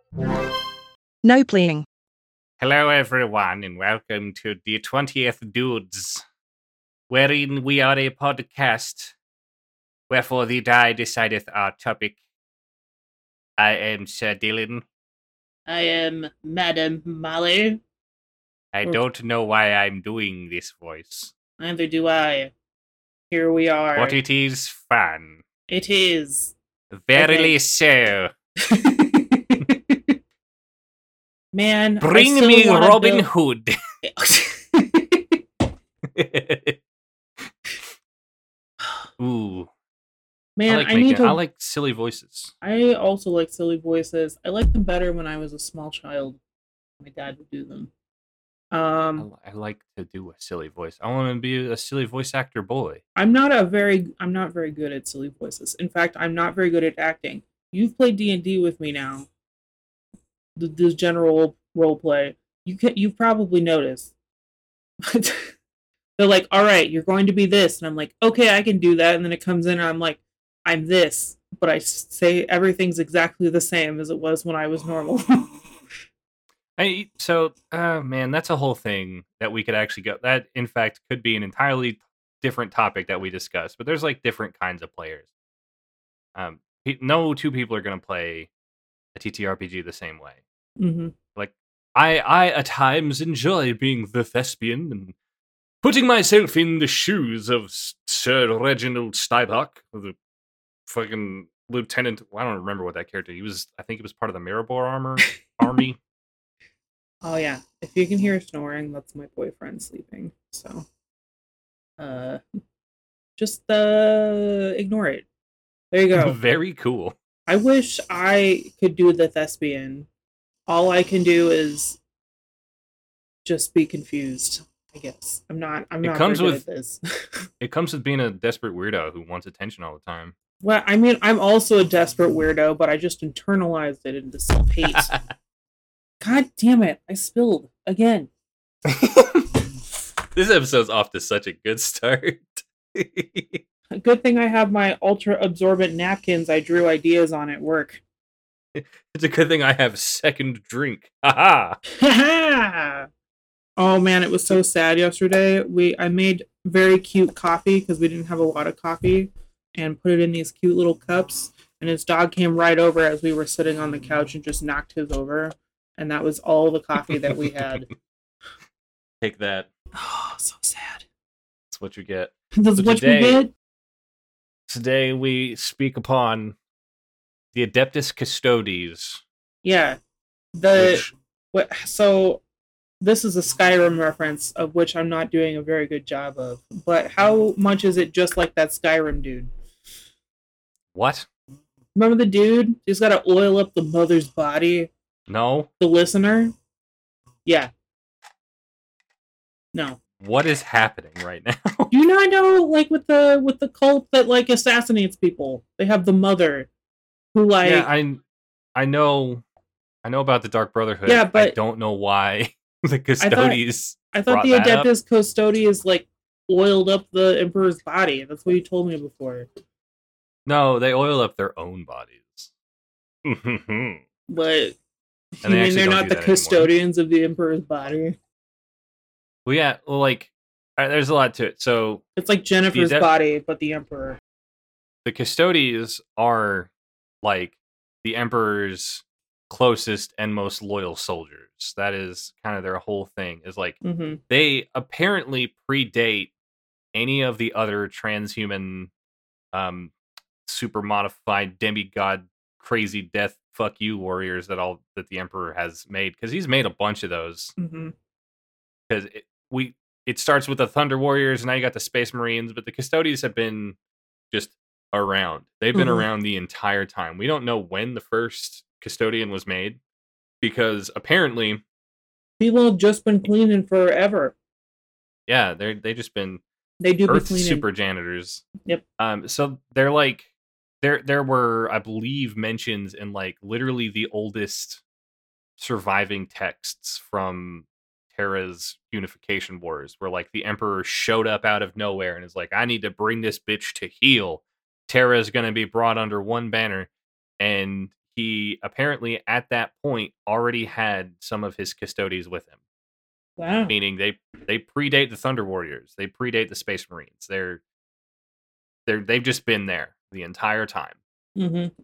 No playing. Hello, everyone, and welcome to the 20th Dudes, wherein we are a podcast. Wherefore the die decideth our topic. I am Sir Dylan. I am Madam Molly. I don't know why I'm doing this voice, Neither do I. Here we are. but it is fun. It is. Verily so. Man, Bring I still me wanna Robin build- Hood. Ooh, Man, I need to. like silly voices. I also like silly voices. I liked them better when I was a small child. My dad would do them. I like to do a silly voice. I want to be a silly voice actor boy. I'm not very good at silly voices. In fact, I'm not very good at acting. You've played D&D with me now. The general role play. You've probably noticed. They're like, all right, you're going to be this. And I'm like, okay, I can do that. And then it comes in and I'm like, I'm this. But I say everything's exactly the same as it was when I was normal. Man, that's a whole thing that we could actually go. That, in fact, could be an entirely different topic that we discuss. But there's like different kinds of players. No two people are going to play a TTRPG the same way. Mm-hmm. Like, I at times enjoy being the thespian and putting myself in the shoes of Sir Reginald Stybach, the fucking lieutenant. I don't remember what that character. I think he was part of the Maribor army. Oh yeah, if you can hear snoring, that's my boyfriend sleeping. So, just ignore it. There you go. Very cool. I wish I could do the thespian. All I can do is just be confused. I guess I'm not very good at this. It comes with being a desperate weirdo who wants attention all the time. Well, I mean, I'm also a desperate weirdo, but I just internalized it into self-hate. God damn it! I spilled again. This episode's off to such a good start. A good thing I have my ultra-absorbent napkins I drew ideas on at work. It's a good thing I have second drink. Ha Oh man, it was so sad yesterday. I made very cute coffee because we didn't have a lot of coffee, and put it in these cute little cups. And his dog came right over as we were sitting on the couch and just knocked his over. And that was all the coffee that we had. Take that. Oh, so sad. That's what you get. That's what you get? Today we speak upon the Adeptus Custodes. Yeah. So this is a Skyrim reference of which I'm not doing a very good job of. But how much is it just like that Skyrim dude? What? Remember the dude? He's got to oil up the mother's body. No. The listener? Yeah. No. What is happening right now? Do you not know, like, with the cult that like assassinates people? They have the mother who like. Yeah, I know about the Dark Brotherhood. Yeah, but I don't know why the Custodes. I thought the Adeptus Custodes like oiled up the Emperor's body. That's what you told me before. No, they oil up their own bodies. But you mean they're not the custodians of the Emperor's body? Well, yeah. Well, like, there's a lot to it. So it's like Jennifer's body, but the Emperor. The Custodes are like the Emperor's closest and most loyal soldiers. That is kind of their whole thing. Is like they apparently predate any of the other transhuman, super modified demigod, crazy death fuck you warriors that the Emperor has made, because he's made a bunch of those. Because it starts with the Thunder Warriors, and now you got the Space Marines, but the Custodes have been just around. They've been around the entire time. We don't know when the first Custodian was made, because apparently people have just been cleaning forever. Yeah, they do Earth super janitors. Yep. So they're like there were, I believe, mentions in like literally the oldest surviving texts from Terra's unification wars, where like the Emperor showed up out of nowhere and is like, I need to bring this bitch to heel. Terra is going to be brought under one banner, and he apparently at that point already had some of his custodies with him. Wow. Meaning they predate the Thunder Warriors. They predate the Space Marines. They've just been there the entire time. Mm-hmm.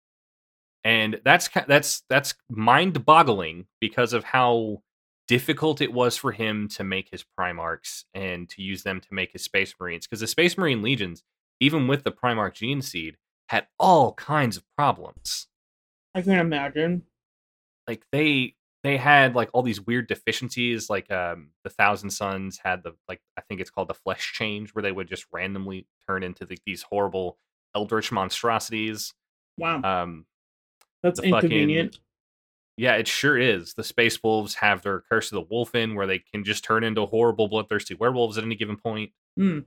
And that's mind-boggling because of how difficult it was for him to make his Primarchs and to use them to make his Space Marines. Because the Space Marine legions, even with the Primarch gene seed, had all kinds of problems. I can imagine. Like they had like all these weird deficiencies. Like the Thousand Sons had I think it's called the Flesh Change, where they would just randomly turn into these horrible eldritch monstrosities. Wow. That's inconvenient. Yeah, it sure is. The Space Wolves have their Curse of the Wolfen, where they can just turn into horrible, bloodthirsty werewolves at any given point. Mm.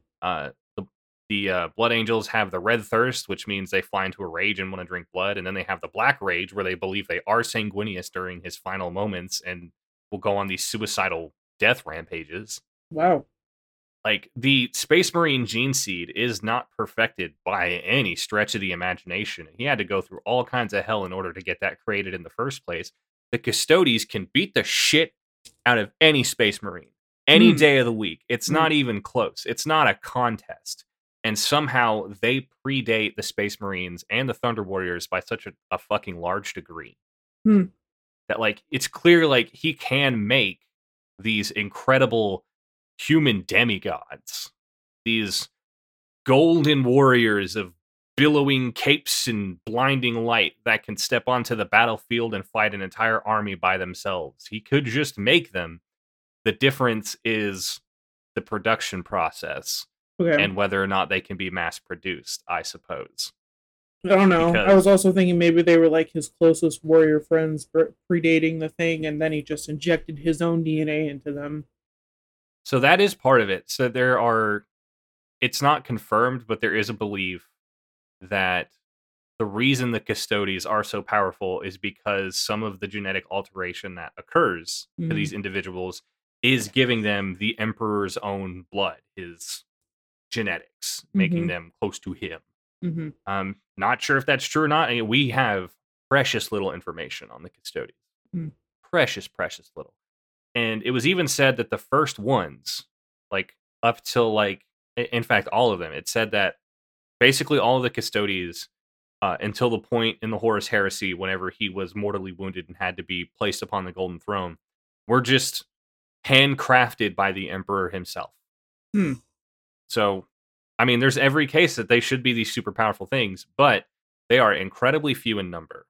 The Blood Angels have the Red Thirst, which means they fly into a rage and want to drink blood. And then they have the Black Rage, where they believe they are Sanguinius during his final moments and will go on these suicidal death rampages. Wow. Like, the Space Marine gene seed is not perfected by any stretch of the imagination. He had to go through all kinds of hell in order to get that created in the first place. The Custodes can beat the shit out of any Space Marine any day of the week. It's not even close. It's not a contest. And somehow they predate the Space Marines and the Thunder Warriors by such a fucking large degree. That, like, it's clear, like, he can make these incredible human demigods, these golden warriors of billowing capes and blinding light that can step onto the battlefield and fight an entire army by themselves. He could just make them. The difference is the production process and whether or not they can be mass produced, I suppose. I don't know. I was also thinking maybe they were like his closest warrior friends predating the thing, and then he just injected his own DNA into them. So that is part of it. So it's not confirmed, but there is a belief that the reason the Custodes are so powerful is because some of the genetic alteration that occurs to these individuals is giving them the Emperor's own blood, his genetics, making them close to him. Not sure if that's true or not. I mean, we have precious little information on the Custodes. Precious little. And it was even said that the first ones, like up till like, in fact, all of them, it said that basically all of the Custodes, until the point in the Horus Heresy, whenever he was mortally wounded and had to be placed upon the Golden Throne, were just handcrafted by the Emperor himself. So, I mean, there's every case that they should be these super powerful things, but they are incredibly few in number.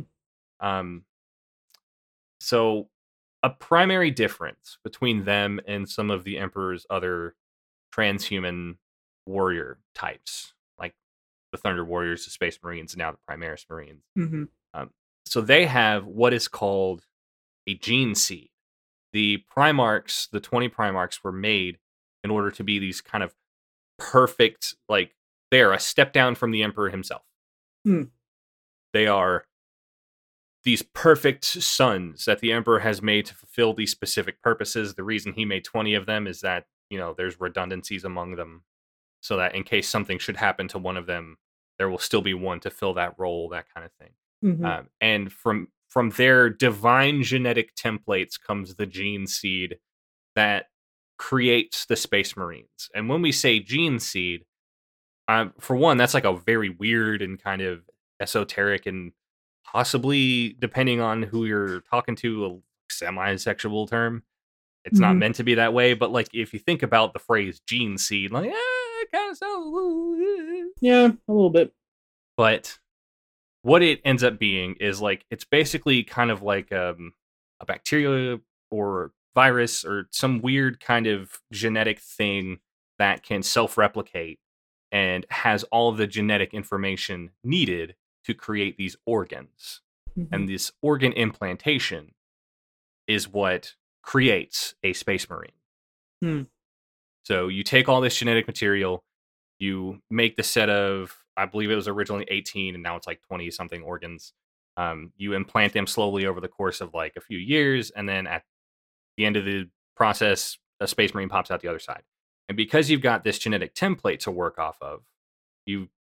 So, a primary difference between them and some of the Emperor's other transhuman warrior types, like the Thunder Warriors, the Space Marines, and now the Primaris Marines. So they have what is called a gene seed. The Primarchs, the 20 Primarchs, were made in order to be these kind of perfect, like, they are a step down from the Emperor himself. They are these perfect sons that the Emperor has made to fulfill these specific purposes. The reason he made 20 of them is that, you know, there's redundancies among them, so that in case something should happen to one of them, there will still be one to fill that role, that kind of thing. And from their divine genetic templates comes the gene seed that creates the Space Marines. And when we say gene seed, for one, that's like a very weird and kind of esoteric and possibly, depending on who you're talking to, a semi-sexual term. It's not meant to be that way, but like if you think about the phrase gene seed, like, it kind of sounds... Yeah, a little bit. But what it ends up being is like, it's basically kind of like a bacteria or virus or some weird kind of genetic thing that can self-replicate and has all of the genetic information needed to create these organs. And this organ implantation is what creates a Space Marine. So you take all this genetic material, you make the set of, I believe it was originally 18 and now it's like 20 something organs. You implant them slowly over the course of like a few years, and then at the end of the process, a Space Marine pops out the other side. And because you've got this genetic template to work off of, you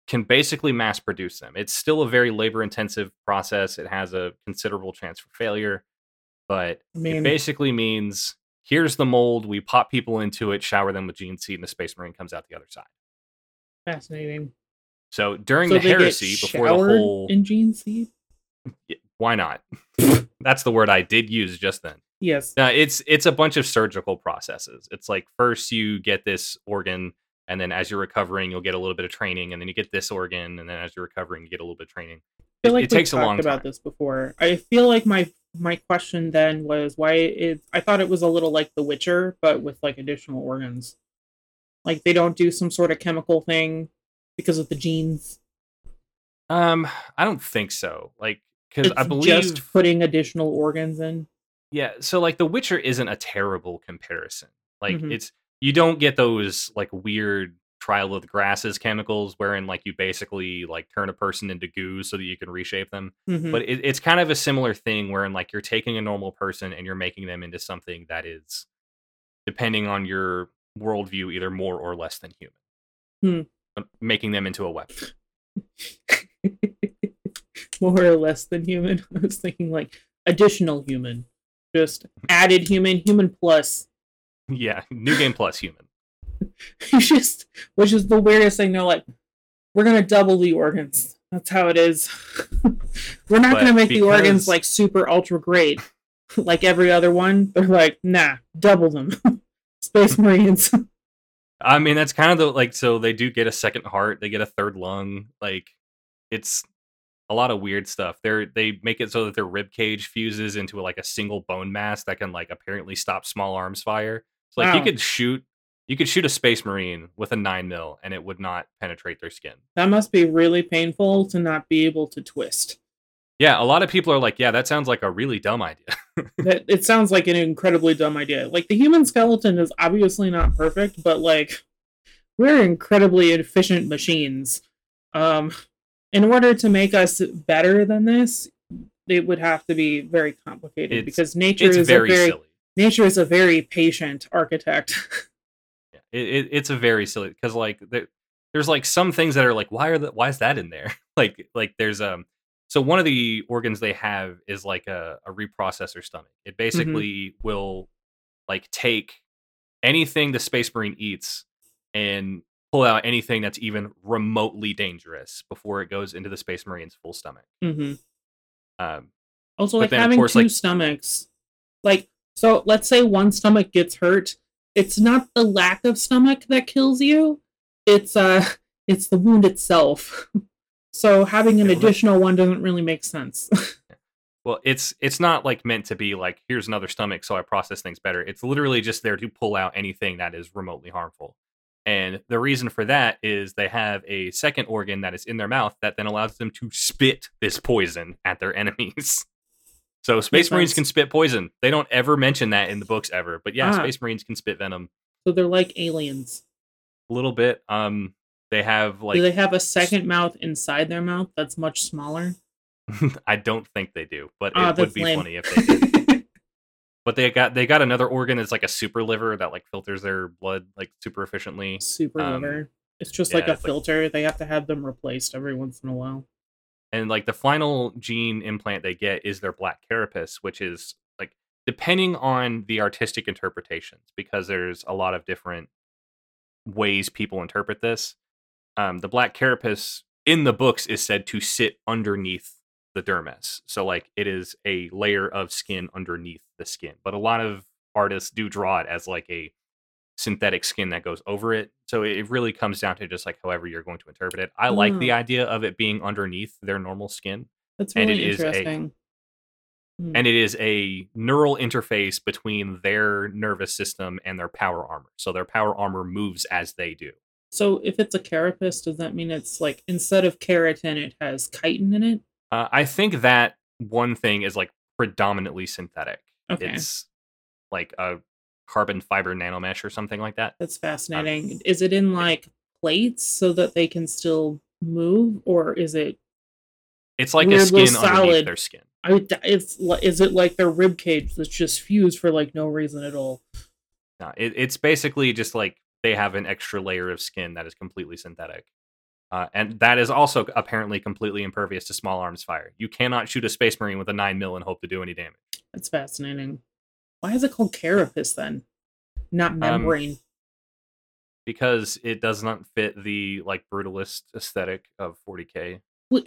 can basically mass produce them. It's still a very labor intensive process. It has a considerable chance for failure, but it basically means here's the mold. We pop people into it, shower them with gene seed, and the Space Marine comes out the other side. Fascinating. So during the heresy, before the whole in gene seed, why not? That's the word I did use just then. Yes. It's a bunch of surgical processes. It's like first you get this organ, and then as you're recovering, you'll get a little bit of training, and then you get this organ, and then as you're recovering, you get a little bit of training. It takes a long time. About this before. I feel like my question then was why I thought it was a little like The Witcher, but with like additional organs. Like they don't do some sort of chemical thing because of the genes. I don't think so. Like, because I believe just putting additional organs in. Yeah, so like The Witcher isn't a terrible comparison. Like you don't get those like weird trial of the grasses chemicals wherein like you basically like turn a person into goo so that you can reshape them. But it's kind of a similar thing wherein like you're taking a normal person and you're making them into something that is, depending on your worldview, either more or less than human. Making them into a weapon. More or less than human. I was thinking like additional human. Just added human plus. Yeah, new game plus human. Which is the weirdest thing. They're like, we're gonna double the organs. That's how it is. We're not gonna make the organs like super ultra great, like every other one. They're like, nah, double them. Space Marines. I mean, that's kind of so they do get a second heart, they get a third lung. Like, it's a lot of weird stuff. They make it so that their rib cage fuses into like a single bone mass that can like apparently stop small arms fire. So like you could shoot a Space Marine with a 9mm and it would not penetrate their skin. That must be really painful to not be able to twist. Yeah, a lot of people are like, yeah, that sounds like a really dumb idea. It sounds like an incredibly dumb idea. Like, the human skeleton is obviously not perfect, but like, we're incredibly efficient machines. In order to make us better than this, it would have to be very complicated because nature is a very patient architect. It's a very silly, because like there's like some things that are like, why is that in there? like there's so one of the organs they have is like a reprocessor stomach. It basically will like take anything the Space Marine eats and pull out anything that's even remotely dangerous before it goes into the Space Marine's full stomach. Also, like having two stomachs, like, so let's say one stomach gets hurt. It's not the lack of stomach that kills you. It's the wound itself. So having an additional one doesn't really make sense. Well, it's not like meant to be like, here's another stomach so I process things better. It's literally just there to pull out anything that is remotely harmful. And the reason for that is they have a second organ that is in their mouth that then allows them to spit this poison at their enemies. So Space Marines can spit poison. They don't ever mention that in the books ever. But yeah, Space Marines can spit venom. So they're like aliens. A little bit. They have like... Do they have a second mouth inside their mouth that's much smaller? I don't think they do, but it would be funny if they did. But they got another organ that's like a super liver that like filters their blood like super efficiently. Super liver. It's just like a filter. They have to have them replaced every once in a while. And like the final gene implant they get is their black carapace, which is like, depending on the artistic interpretations, because there's a lot of different ways people interpret this. The black carapace in the books is said to sit underneath the dermis. So like it is a layer of skin underneath the skin. But a lot of artists do draw it as like a synthetic skin that goes over it. So it really comes down to just like however you're going to interpret it. I like the idea of it being underneath their normal skin. That's really interesting. And it is a neural interface between their nervous system and their power armor. So their power armor moves as they do. So if it's a carapace, does that mean it's like, instead of keratin, it has chitin in it? I think that one thing is like predominantly synthetic. Okay. It's like a carbon fiber nanomesh or something like that. That's fascinating. Is it in like plates so that they can still move, or is it? It's like a skin underneath their skin. Is it like their rib cage that's just fused for like no reason at all? No, it's basically just like they have an extra layer of skin that is completely synthetic. And that is also apparently completely impervious to small arms fire. You cannot shoot a Space Marine with a 9mm and hope to do any damage. That's fascinating. Why is it called carapace then? Not membrane. Because it does not fit the like brutalist aesthetic of 40K.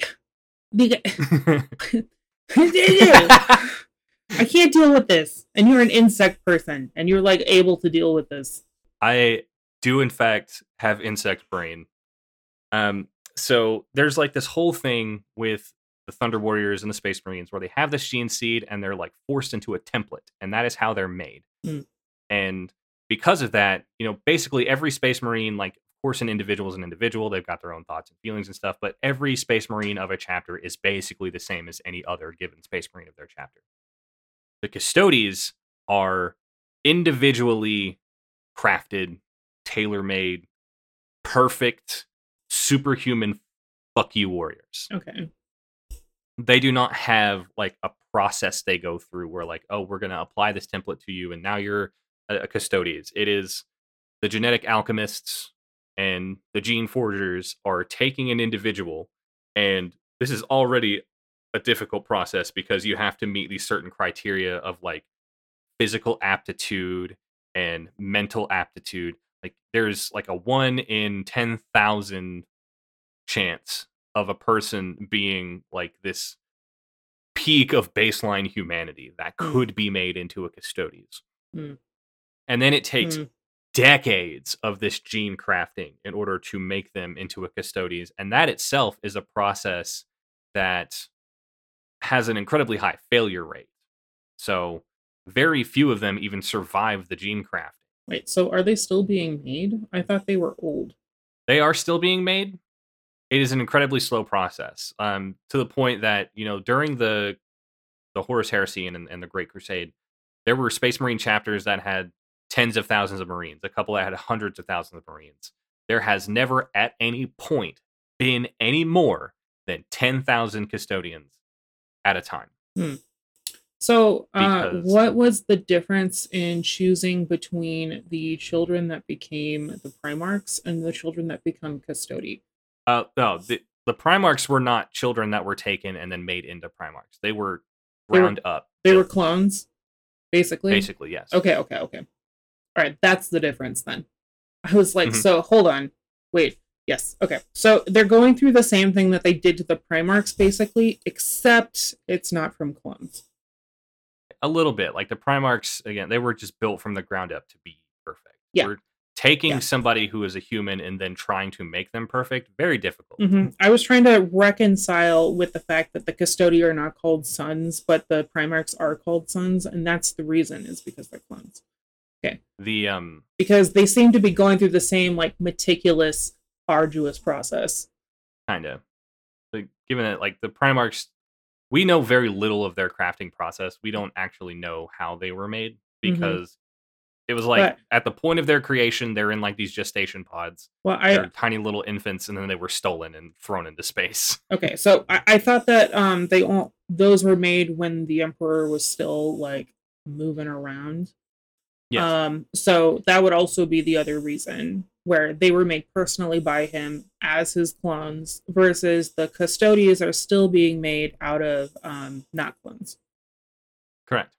I can't deal with this. And you're an insect person, and you're like able to deal with this. I do in fact have insect brain. So there's like this whole thing with the Thunder Warriors and the Space Marines where they have this gene seed and they're like forced into a template, and that is how they're made. And because of that, basically every Space Marine, like, of course, an individual is an individual. They've got their own thoughts and feelings and stuff, but every Space Marine of a chapter is basically the same as any other given Space Marine of their chapter. The Custodes are individually crafted, tailor-made, perfect, superhuman fuck you warriors. Okay. They do not have like a process they go through where like, oh, we're going to apply this template to you and now you're a Custodes. It is the genetic alchemists and the gene forgers are taking an individual, and this is already a difficult process because you have to meet these certain criteria of like physical aptitude and mental aptitude. Like there's like a 1 in 10,000 chance of a person being like this peak of baseline humanity that could be made into a Custodes. And then it takes decades of this gene crafting in order to make them into a Custodes. And that itself is a process that has an incredibly high failure rate. So very few of them even survive the gene crafting. Wait, so are they still being made? I thought they were old. They are still being made. It is an incredibly slow process, to the point that, during the Horus Heresy and the Great Crusade, there were Space Marine chapters that had tens of thousands of Marines, a couple that had hundreds of thousands of Marines. There has never at any point been any more than 10,000 custodians at a time. So, what was the difference in choosing between the children that became the Primarchs and the children that become Custodi? No, the Primarchs were not children that were taken and then made into Primarchs. They were ground up. They were clones, basically? Basically, yes. Okay. All right, that's the difference then. I was like, so, hold on. Wait, yes, okay. So, they're going through the same thing that they did to the Primarchs, basically, except it's not from clones. A little bit. Like the Primarchs, again, they were just built from the ground up to be perfect. Yeah. We're taking somebody who is a human and then trying to make them perfect. Very difficult. I was trying to reconcile with the fact that the Custodi are not called sons, but the Primarchs are called sons, and that's the reason, is because they're clones. Okay. Because they seem to be going through the same like meticulous, arduous process. Kind of. Like, given that like the Primarchs, we know very little of their crafting process. We don't actually know how they were made because it was like at the point of their creation, they're in like these gestation pods. Well, they're tiny little infants, and then they were stolen and thrown into space. Okay, so I thought that those were made when the Emperor was still like moving around. Yes. So that would also be the other reason where they were made personally by him as his clones versus the Custodians are still being made out of not clones. Correct.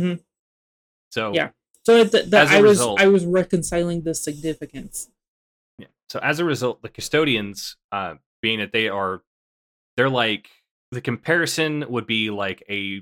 So yeah. So I was reconciling the significance. Yeah. So as a result, the Custodians, being that they're like, the comparison would be like a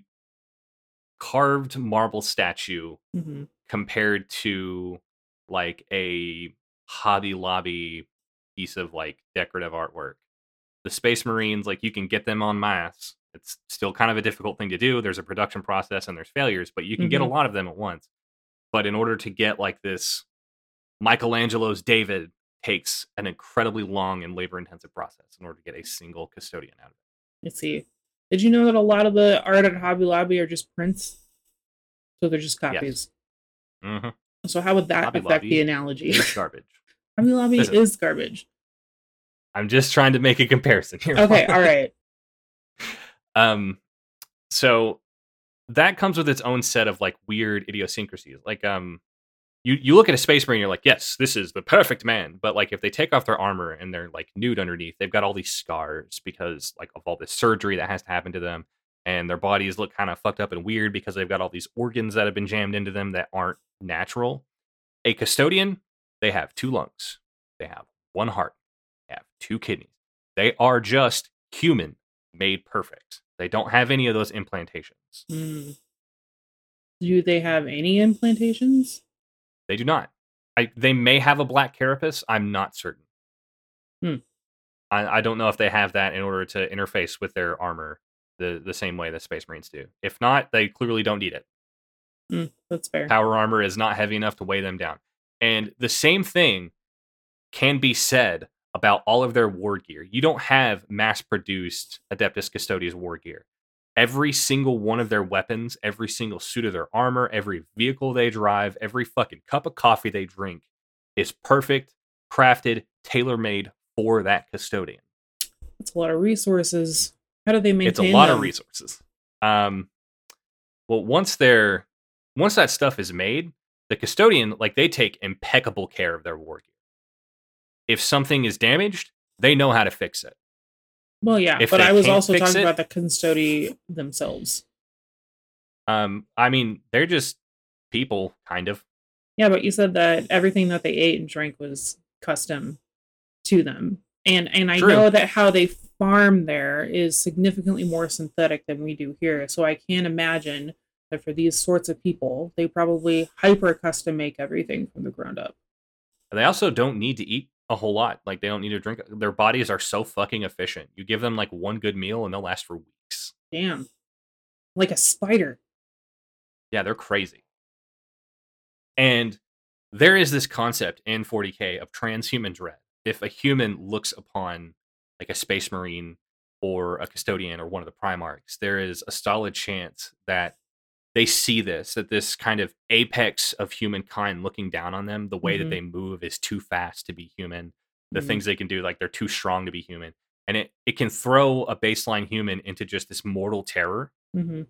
carved marble statue compared to like a Hobby Lobby piece of like decorative artwork. The Space Marines, like you can get them en masse. It's still kind of a difficult thing to do. There's a production process and there's failures, but you can get a lot of them at once. But in order to get like this Michelangelo's David takes an incredibly long and labor-intensive process in order to get a single Custodian out of it. Let's see. Did you know that a lot of the art at Hobby Lobby are just prints? So they're just copies. Yes. So how would that Hobby affect Lobby the analogy? It's garbage. Hobby Lobby is garbage. I'm just trying to make a comparison here. Okay, all right. So that comes with its own set of like weird idiosyncrasies. Like you look at a space marine, you're like, yes, this is the perfect man. But like if they take off their armor and they're like nude underneath, they've got all these scars because like of all this surgery that has to happen to them, and their bodies look kind of fucked up and weird because they've got all these organs that have been jammed into them that aren't natural. A custodian, they have 2 lungs, they have 1 heart, they have 2 kidneys. They are just human, made perfect. They don't have any of those implantations. Do they have any implantations? They do not. They may have a black carapace. I'm not certain. I don't know if they have that in order to interface with their armor the same way that Space Marines do. If not, they clearly don't need it. That's fair. Power armor is not heavy enough to weigh them down. And the same thing can be said about all of their war gear. You don't have mass-produced Adeptus Custodes war gear. Every single one of their weapons, every single suit of their armor, every vehicle they drive, every fucking cup of coffee they drink is perfect, crafted, tailor-made for that custodian. That's a lot of resources. How do they maintain It's a lot of resources. Well, once that stuff is made, the custodian, like, they take impeccable care of their war gear. If something is damaged, they know how to fix it. Well, yeah, but I was also talking about the custodi themselves. I mean, they're just people, kind of. Yeah, but you said that everything that they ate and drank was custom to them. And I know that how they farm there is significantly more synthetic than we do here. So I can't imagine that for these sorts of people, they probably hyper custom make everything from the ground up. They also don't need to eat a whole lot. Like, they don't need to drink. Their bodies are so fucking efficient. You give them like 1 good meal and they'll last for weeks. Damn. Like a spider. Yeah, they're crazy. And there is this concept in 40K of transhuman dread. If a human looks upon like a Space Marine or a custodian or one of the Primarchs, there is a solid chance that they see that this kind of apex of humankind looking down on them, the way that they move is too fast to be human. The things they can do, like, they're too strong to be human. And it can throw a baseline human into just this mortal terror. The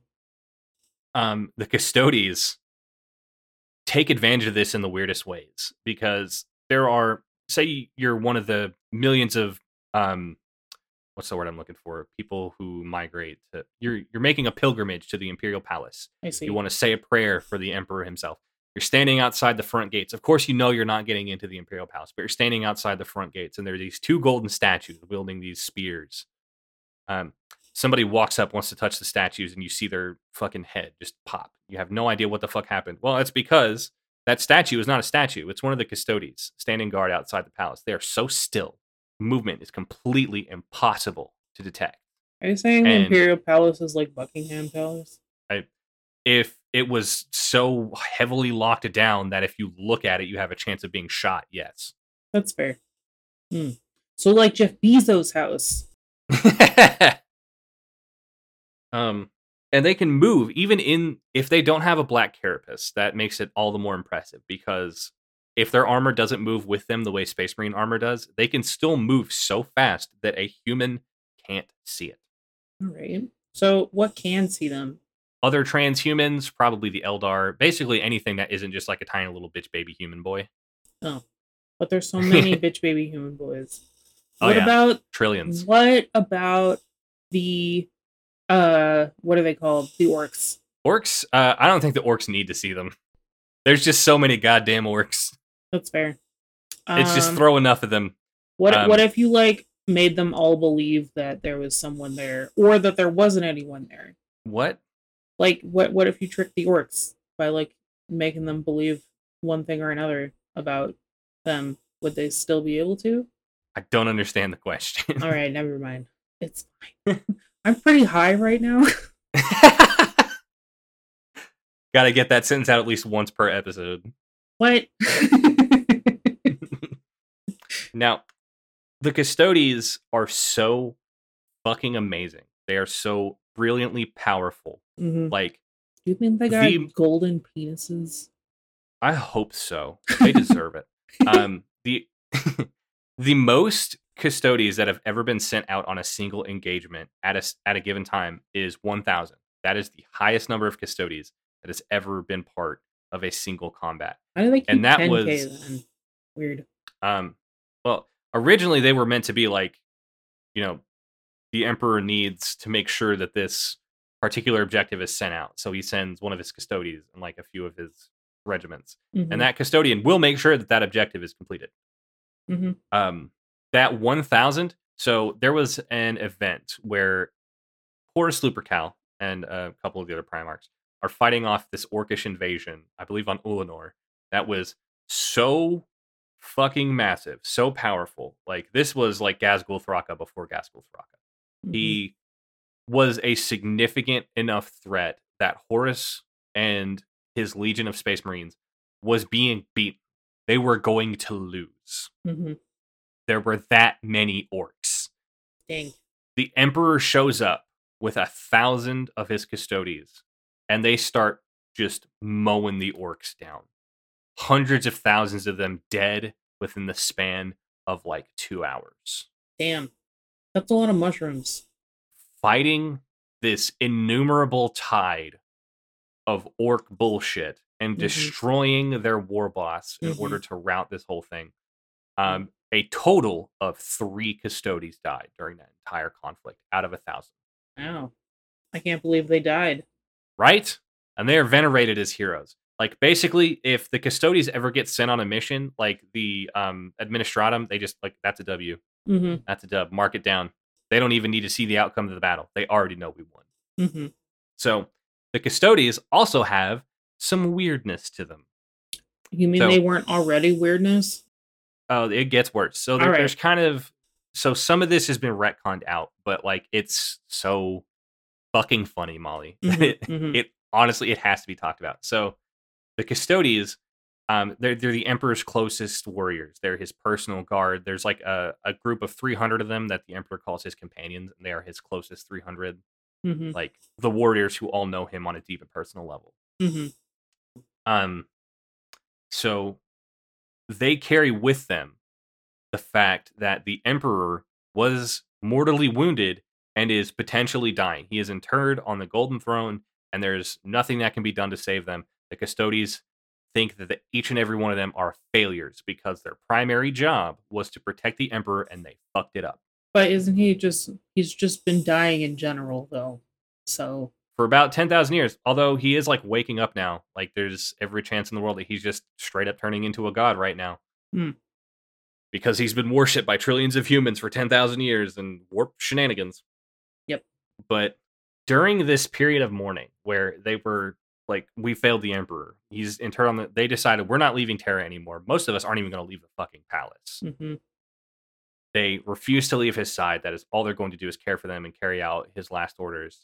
Custodes take advantage of this in the weirdest ways, because there are, say you're one of the millions of what's the word I'm looking for? People who migrate to, you're making a pilgrimage to the Imperial Palace. I see. You want to say a prayer for the Emperor himself. You're standing outside the front gates. Of course, you know you're not getting into the Imperial Palace, but you're standing outside the front gates, and there are these 2 golden statues wielding these spears. Somebody walks up, wants to touch the statues, and you see their fucking head just pop. You have no idea what the fuck happened. Well, it's because that statue is not a statue. It's one of the Custodes standing guard outside the palace. They are so still. Movement is completely impossible to detect. Are you saying the Imperial Palace is like Buckingham Palace? If it was so heavily locked down that if you look at it, you have a chance of being shot, yes. That's fair. So like Jeff Bezos' house. And they can move even if they don't have a black carapace. That makes it all the more impressive, because if their armor doesn't move with them the way Space Marine armor does, they can still move so fast that a human can't see it. All right. So what can see them? Other transhumans, probably the Eldar, basically anything that isn't just like a tiny little bitch baby human boy. Oh, but there's so many bitch baby human boys. What about trillions? What about the what are they called? The orcs. Orcs? I don't think the orcs need to see them. There's just so many goddamn orcs. That's fair. It's just throw enough of them. What if you like made them all believe that there was someone there, or that there wasn't anyone there? What? Like what if you tricked the orcs by like making them believe one thing or another about them? Would they still be able to? I don't understand the question. All right, never mind. It's fine. I'm pretty high right now. Gotta get that sentence out at least once per episode. What? Now, the Custodes are so fucking amazing. They are so brilliantly powerful. Like, do you think they got golden penises? I hope so. They deserve it. The most Custodes that have ever been sent out on a single engagement at a given time is 1,000. That is the highest number of Custodes that has ever been part of a single combat. How do they keep and that 10K was then? Weird. Well, originally they were meant to be like, the Emperor needs to make sure that this particular objective is sent out. So he sends one of his custodians and like a few of his regiments. Mm-hmm. And that custodian will make sure that that objective is completed. Mm-hmm. That 1,000. So there was an event where Horus Lupercal and a couple of the other Primarchs are fighting off this Orcish invasion, I believe on Ulanor, that was so fucking massive, so powerful. Like, this was like Ghazghkull Thraka before Ghazghkull Thraka. Mm-hmm. He was a significant enough threat that Horus and his Legion of Space Marines was being beaten. They were going to lose. Mm-hmm. There were that many orcs. Dang. The Emperor shows up with 1,000 of his custodians, and they start just mowing the orcs down. Hundreds of thousands of them dead within the span of like 2 hours. Damn. That's a lot of mushrooms. Fighting this innumerable tide of orc bullshit and destroying their war boss in order to rout this whole thing. A total of 3 custodians died during that entire conflict out of 1,000. Wow. I can't believe they died. Right? And they are venerated as heroes. Like, basically, if the custodians ever get sent on a mission, like the Administratum, they just, like, that's a W. Mm-hmm. That's a dub. Mark it down. They don't even need to see the outcome of the battle. They already know we won. Mm-hmm. So, the custodians also have some weirdness to them. You mean they weren't already weirdness? Oh, it gets worse. So there's kind of... So some of this has been retconned out, but, like, it's so fucking funny, Molly. Mm-hmm. It honestly, it has to be talked about. So the custodians, they're the Emperor's closest warriors. They're his personal guard. There's like a group of 300 of them that the Emperor calls his companions, and they are his closest 300. Mm-hmm. Like, the warriors who all know him on a deep and personal level. Mm-hmm. So they carry with them the fact that the Emperor was mortally wounded and is potentially dying. He is interred on the Golden Throne, and there's nothing that can be done to save them. The custodians think that each and every one of them are failures because their primary job was to protect the Emperor, and they fucked it up. But isn't he's just been dying in general, though? So for about 10,000 years, although he is like waking up now. Like, there's every chance in the world that he's just straight up turning into a god right now. Because he's been worshipped by trillions of humans for 10,000 years and warp shenanigans. Yep. But during this period of mourning where they were like, we failed the Emperor, he's interred on they decided we're not leaving Terra anymore. Most of us aren't even going to leave the fucking palace. Mm-hmm. They refuse to leave his side. That is all they're going to do is care for them and carry out his last orders.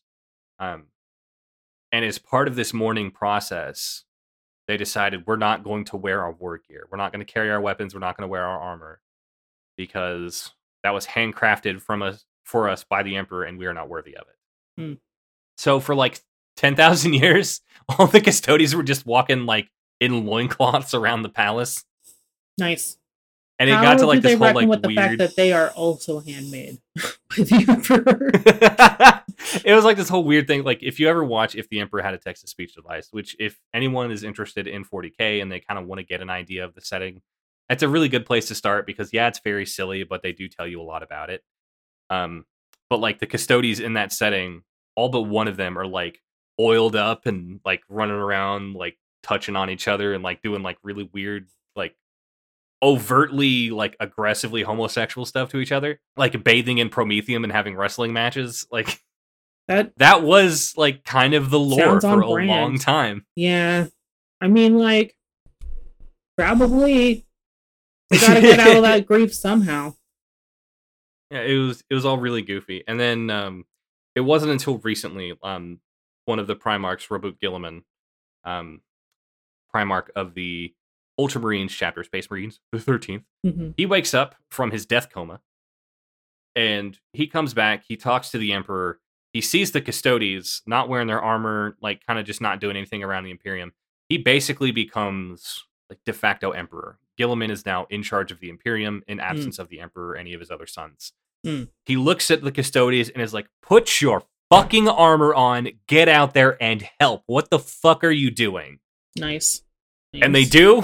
And as part of this mourning process, they decided we're not going to wear our war gear. We're not going to carry our weapons. We're not going to wear our armor because that was handcrafted for us by the Emperor, and we are not worthy of it. So for like 10,000 years, all the custodians were just walking like in loincloths around the palace. Nice. And it got to like this whole like with weird... the fact that they are also handmade by the Emperor. It was like this whole weird thing. Like, if you ever watch If the Emperor Had a Text-to-Speech Device, which if anyone is interested in 40K and they kind of want to get an idea of the setting, that's a really good place to start because, yeah, it's very silly, but they do tell you a lot about it. But like the custodians in that setting, all but one of them are like oiled up and like running around, like touching on each other and like doing like really weird, like overtly like aggressively homosexual stuff to each other, like bathing in Prometheum and having wrestling matches. Like that was like kind of the lore for a long time. Yeah, I mean, like, probably they gotta get out of that grief somehow. Yeah, it was all really goofy. And then it wasn't until recently one of the Primarchs, Roboute Guilliman, Primarch of the Ultramarines chapter, Space Marines, the 13th. Mm-hmm. He wakes up from his death coma, and he comes back, he talks to the Emperor, he sees the custodians not wearing their armor, like kind of just not doing anything around the Imperium. He basically becomes like de facto Emperor. Guilliman is now in charge of the Imperium in absence of the Emperor or any of his other sons. He looks at the custodians and is like, put your fucking armor on, get out there and help. What the fuck are you doing? Nice. And they do.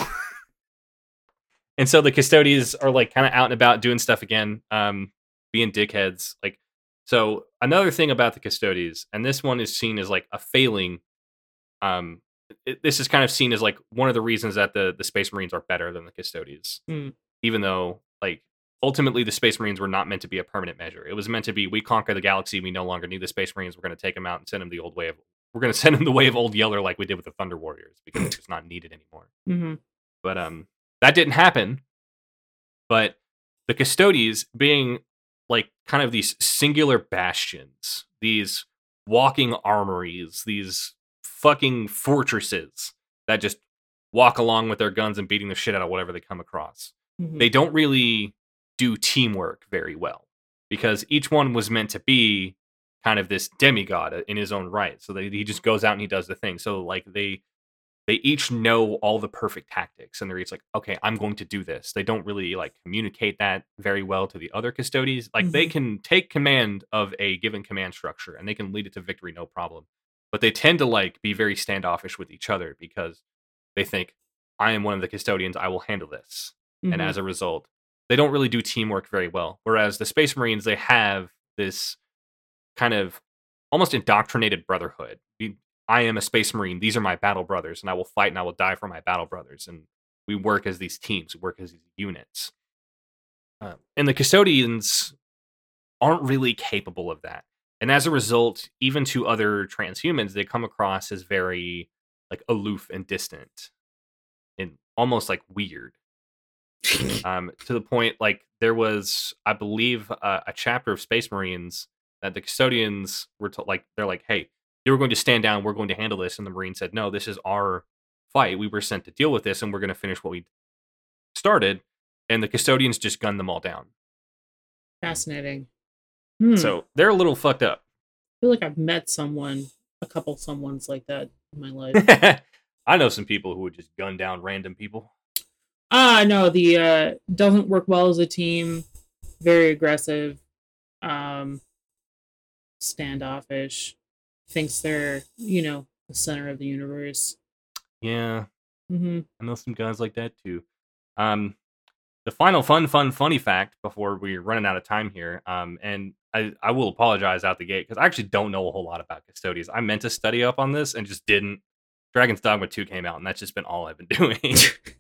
And so the custodians are like kind of out and about doing stuff again, being dickheads. Like, so another thing about the custodians, and this one is seen as like a failing. This is kind of seen as like one of the reasons that the Space Marines are better than the custodians, even though like ultimately the Space Marines were not meant to be a permanent measure. It was meant to be, we conquer the galaxy, we no longer need the Space Marines. We're going to take them out and send them the old way of. We're going to send them the way of Old Yeller like we did with the Thunder Warriors because it's just not needed anymore. Mm-hmm. But that didn't happen. But the custodians being like kind of these singular bastions, these walking armories, these fucking fortresses that just walk along with their guns and beating the shit out of whatever they come across. Mm-hmm. They don't really do teamwork very well because each one was meant to be kind of this demigod in his own right. So he just goes out and he does the thing. So like they each know all the perfect tactics and they're each like, okay, I'm going to do this. They don't really like communicate that very well to the other custodians. Like they can take command of a given command structure and they can lead it to victory, no problem. But they tend to like be very standoffish with each other because they think, I am one of the custodians, I will handle this. And as a result, they don't really do teamwork very well. Whereas the Space Marines, they have this kind of almost indoctrinated brotherhood. I am a Space Marine. These are my battle brothers, and I will fight and I will die for my battle brothers. And we work as these teams, we work as these units. And the custodians aren't really capable of that. And as a result, even to other transhumans, they come across as very like aloof and distant and almost like weird. To the point, like there was, I believe, a chapter of Space Marines that the custodians were like, they're like, hey, you were going to stand down, we're going to handle this. And the Marine said, no, this is our fight. We were sent to deal with this and we're going to finish what we started. And the custodians just gunned them all down. Fascinating. So they're a little fucked up. I feel like I've met a couple someones like that in my life. I know some people who would just gun down random people. No, the doesn't work well as a team. Very aggressive. Standoffish. Thinks they're, the center of the universe. Yeah. I know some guys like that too. The final funny fact before we're running out of time here, and I will apologize out the gate because I actually don't know a whole lot about custodians. I meant to study up on this and just didn't. Dragon's Dogma 2 came out and that's just been all I've been doing.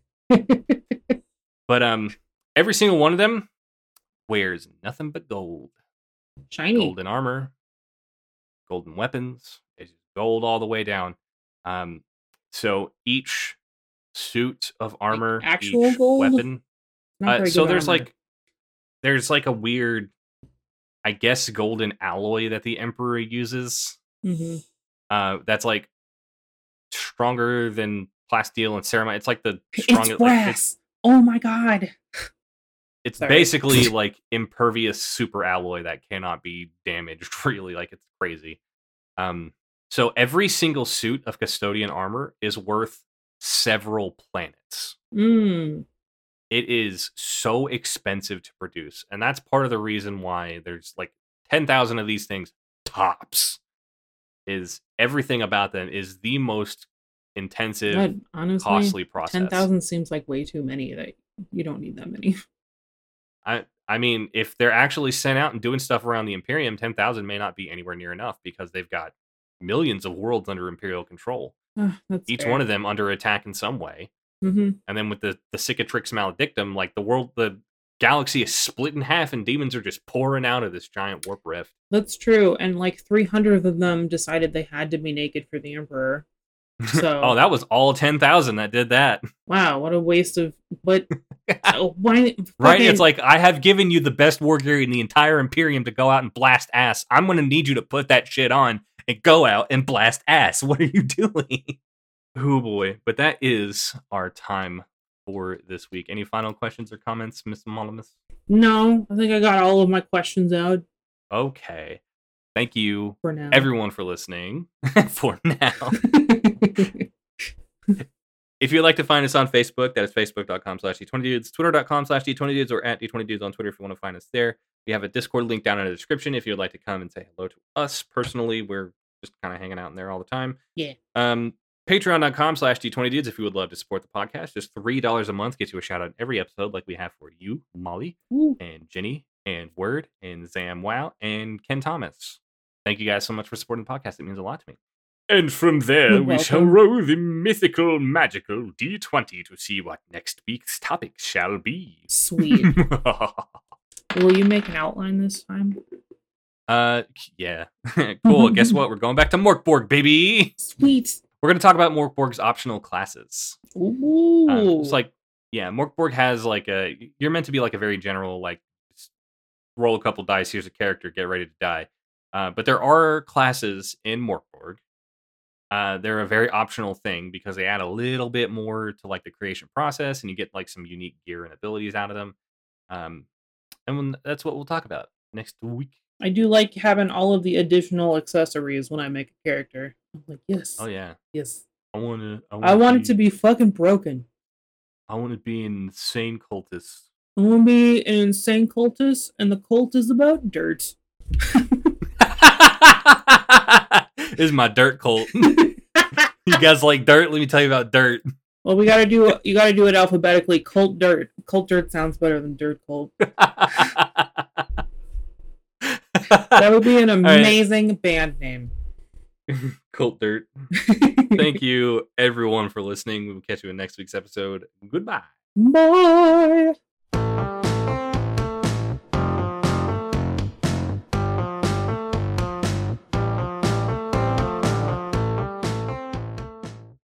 But every single one of them wears nothing but gold. Shiny. Golden armor, golden weapons, it's gold all the way down. So each suit of armor, like actual each gold? weapon. So there's like a weird, I guess, golden alloy that the Emperor uses. That's like stronger than plasteel and ceramite. It's like the strongest. It's brass. Oh my god. It's basically like impervious super alloy that cannot be damaged. Really, like it's crazy. So every single suit of custodian armor is worth several planets. It is so expensive to produce, and that's part of the reason why there's like 10,000 of these things tops. Is everything about them is the most intensive, honestly, costly process. 10,000 seems like way too many. That you don't need that many. I mean, if they're actually sent out and doing stuff around the Imperium, 10,000 may not be anywhere near enough because they've got millions of worlds under Imperial control. Each one of them under attack in some way. And then with the Cicatrix Maledictum, like the galaxy is split in half and demons are just pouring out of this giant warp rift. That's true. And like 300 of them decided they had to be naked for the Emperor. So oh, that was all 10,000 that did that. Wow, what a waste of why right? It's like, I have given you the best war gear in the entire Imperium to go out and blast ass. I'm going to need you to put that shit on and go out and blast ass. What are you doing? Oh boy. But that is our time for this week. Any final questions or comments, Miss Molimus? No, I think I got all of my questions out. Okay. Thank you, for now, everyone, for listening. For now. If you'd like to find us on Facebook, that is facebook.com/D20dudes, twitter.com/D20dudes, or at D20dudes on Twitter if you want to find us there. We have a Discord link down in the description if you'd like to come and say hello to us personally. We're just kind of hanging out in there all the time. Yeah. Patreon.com/D20Dudes if you would love to support the podcast. Just $3 a month gets you a shout out in every episode, like we have for you, Molly, and Jenny, and Word, and Zam Wow, and Ken Thomas. Thank you guys so much for supporting the podcast. It means a lot to me. And from there, we shall roll the mythical, magical D20 to see what next week's topic shall be. Sweet. Will you make an outline this time? Yeah. Cool. Guess what? We're going back to Morkborg, baby. Sweet. We're going to talk about Morkborg's optional classes. Ooh. It's like, yeah, Morkborg has like you're meant to be like a very general, like, roll a couple dice, here's a character, get ready to die. But there are classes in Morkborg. They're a very optional thing because they add a little bit more to like the creation process, and you get like some unique gear and abilities out of them. And that's what we'll talk about next week. I do like having all of the additional accessories when I make a character. I'm like, yes. Oh yeah. Yes. I want it to be fucking broken. I want to be an insane cultist. I want to be an insane cultist, and the cult is about dirt. This is my dirt cult. You guys like dirt? Let me tell you about dirt. Well, you gotta do it alphabetically. Cult dirt. Cult dirt sounds better than dirt cult. That would be an amazing band name. Cult dirt. Thank you, everyone, for listening. We will catch you in next week's episode. Goodbye. Bye.